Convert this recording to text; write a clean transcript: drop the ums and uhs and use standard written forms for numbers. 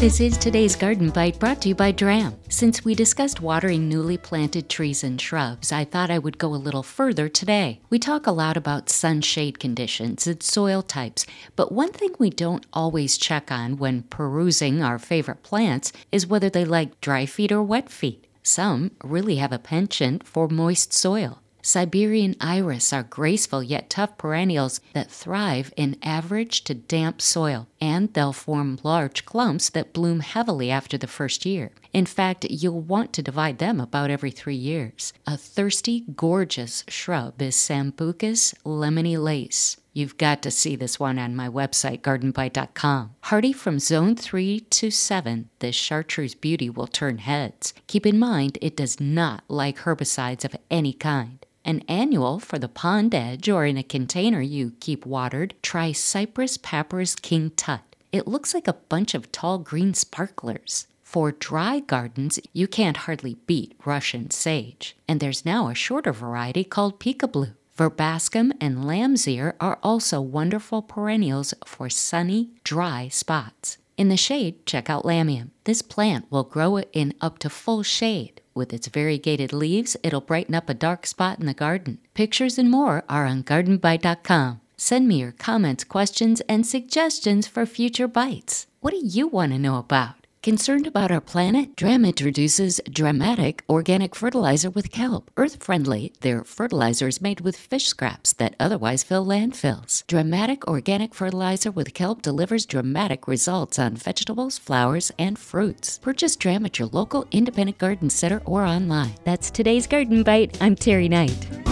This is today's Garden Bite brought to you by Dram. Since we discussed watering newly planted trees and shrubs, I thought I would go a little further today. We talk a lot about sunshade conditions and soil types, but one thing we don't always check on when perusing our favorite plants is whether they like dry feet or wet feet. Some really have a penchant for moist soil. Siberian iris are graceful yet tough perennials that thrive in average to damp soil, and they'll form large clumps that bloom heavily after the first year. In fact, you'll want to divide them about every 3 years. A thirsty, gorgeous shrub is Sambucus lemony lace. You've got to see this one on my website, gardenbite.com. Hardy from zone 3 to 7, this chartreuse beauty will turn heads. Keep in mind, it does not like herbicides of any kind. An annual for the pond edge or in a container you keep watered, try Cypress Papyrus King Tut. It looks like a bunch of tall green sparklers. For dry gardens, you can't hardly beat Russian sage. And there's now a shorter variety called Peekaboo. Verbascum and lamb's ear are also wonderful perennials for sunny, dry spots. In the shade, check out Lamium. This plant will grow in up to full shade. With its variegated leaves, it'll brighten up a dark spot in the garden. Pictures and more are on gardenbite.com. Send me your comments, questions, and suggestions for future bites. What do you want to know about? Concerned about our planet? Dram introduces Dramatic Organic Fertilizer with Kelp. Earth-friendly, their fertilizer is made with fish scraps that otherwise fill landfills. Dramatic Organic Fertilizer with Kelp delivers dramatic results on vegetables, flowers, and fruits. Purchase Dram at your local independent garden center or online. That's today's Garden Bite. I'm Terry Knight.